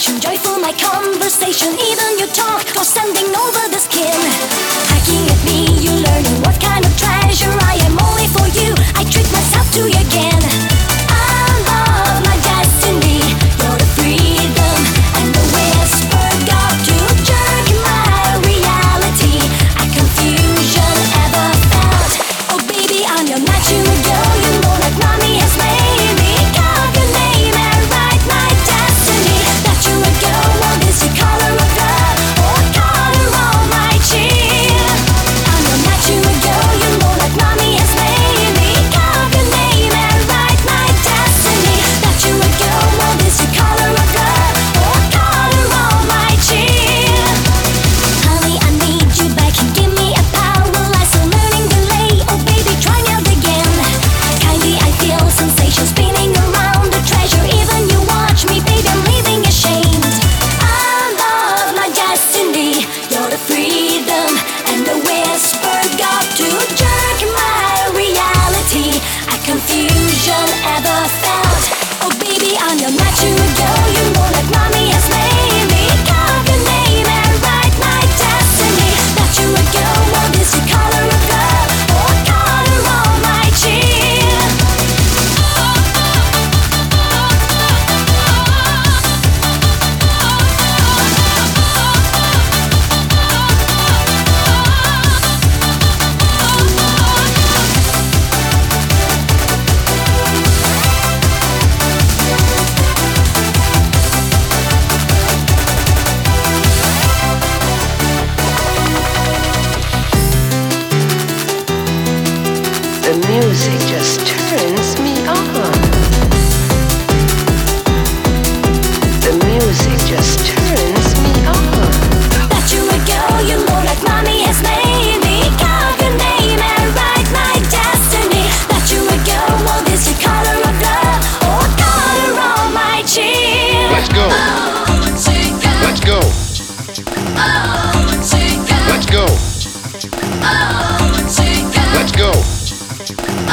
sensation, joyful my conversation. Even your talk was sending over the skin. Hacking at me, you learning what kind of treasure I am. Only for you, I treat myself to you again. I love my destiny. You're the freedom and the whisper got to jerk my reality. A confusion ever felt. Oh baby, I'm your natural girl. You know that mommy has made me carve your name and write my destiny. That you a girl, well this the color of love or color on my chin. I'm your natural girl. You know that mommy has made me carve your name and write my destiny. That you a girl, well this the color of love or color on my chin. Honey, I need you back and give me a paralyzed learning delay. Oh baby, try me out again. Kindly, I feel sensation spinning around the treasure. Even you watch me, baby, I'm leaving ashamed. I love my destiny. You're the freedom and the whisper got to jerk my reality. A confusion ever felt. Oh baby, I'm your natural girl. You know that mommy has made me carve your name and write my destiny. That you a girl, well this the color of love or color on my chin. The music just turns me on. The music just turns me on. That you a girl, you know that mommy has made me carve your name and write my destiny. That you a girl, well this the color of love or color on my chin. Let's go.